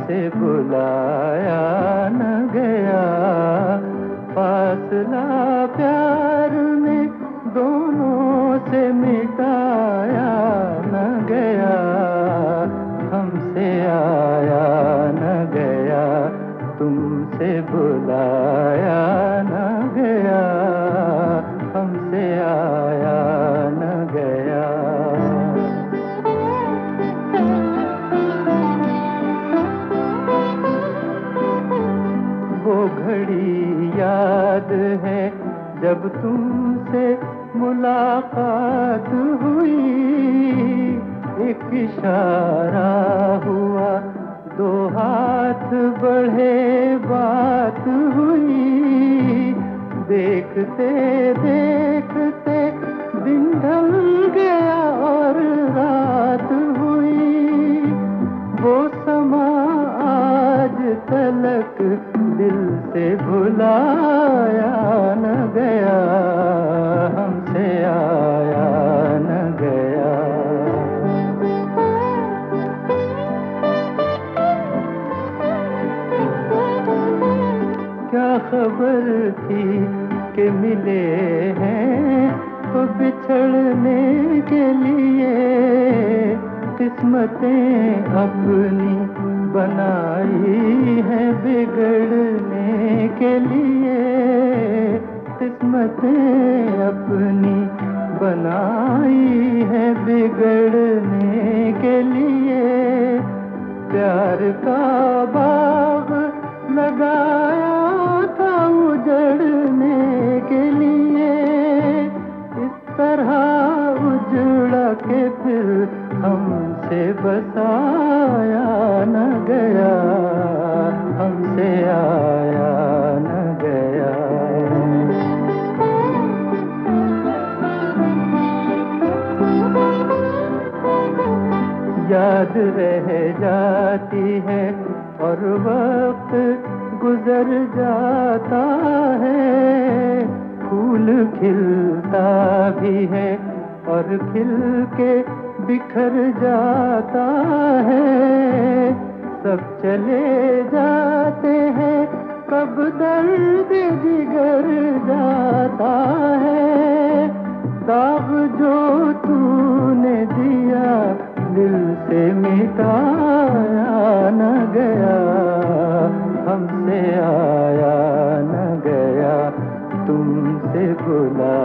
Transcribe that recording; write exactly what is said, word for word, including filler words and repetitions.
तुमसे बुलाया न गया, फासला प्यार ने दोनों से मिटाया न गया, हमसे आया न गया, तुमसे बुलाया न गया, हमसे आया न गया। वो घड़ी याद है जब तुमसे मुलाकात हुई, एक इशारा हुआ, दो हाथ बढ़े, बात हुई, देखते देखते दिन ढल गया और रात हुई, वो समा आज तलक दिल से भुलाया न गया, हमसे आया न गया। क्या खबर थी कि मिले हैं तो बिछड़ने के लिए, किस्मतें अपनी बनाई है बिगड़ने के लिए, किस्मतें अपनी बनाई है बिगड़ने के लिए, प्यार का बाग लगाया था उजड़ने के लिए, इस तरह उजड़ा के फिर हमसे बसाया न गया, हमसे आया न गया। याद रह जाती है और वक्त गुजर जाता है, फूल खिलता भी है और खिल के बिखर जाता है, सब चले जाते हैं कब दर्द जिगर जाता है, दाग जो तूने दिया दिल से मिटाया न गया, हमसे आया न गया, तुमसे बुला